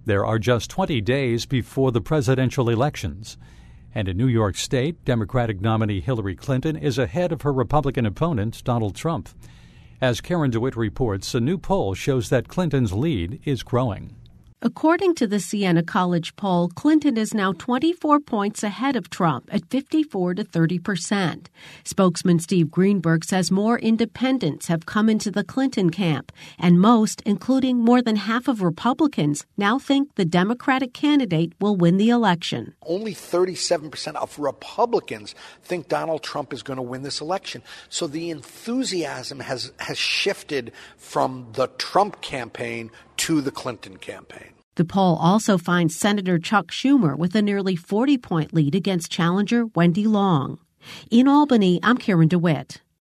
There are just 20 days before the presidential elections. And in New York State, Democratic nominee Hillary Clinton is ahead of her Republican opponent, Donald Trump. As Karen DeWitt reports, a new poll shows that Clinton's lead is growing. According to the Siena College poll, Clinton is now 24 points ahead of Trump at 54 to 30%. Spokesman Steve Greenberg says more independents have come into the Clinton camp, and most, including more than half of Republicans, now think the Democratic candidate will win the election. Only 37% of Republicans think Donald Trump is going to win this election. So the enthusiasm has shifted from the Trump campaign to the Clinton campaign. The poll also finds Senator Chuck Schumer with a nearly 40-point lead against challenger Wendy Long. In Albany, I'm Karen DeWitt.